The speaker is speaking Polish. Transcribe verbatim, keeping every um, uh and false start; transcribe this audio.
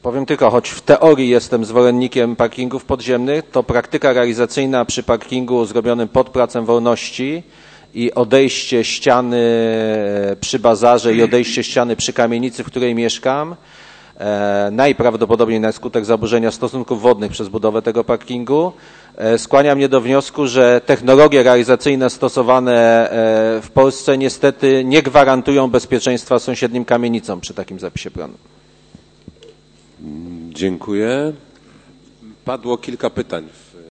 Powiem tylko, choć w teorii jestem zwolennikiem parkingów podziemnych, to praktyka realizacyjna przy parkingu zrobionym pod Placem Wolności i odejście ściany przy bazarze i odejście ściany przy kamienicy, w której mieszkam, e, najprawdopodobniej na skutek zaburzenia stosunków wodnych przez budowę tego parkingu, e, skłania mnie do wniosku, że technologie realizacyjne stosowane e, w Polsce niestety nie gwarantują bezpieczeństwa sąsiednim kamienicom przy takim zapisie planu. Dziękuję. Padło kilka pytań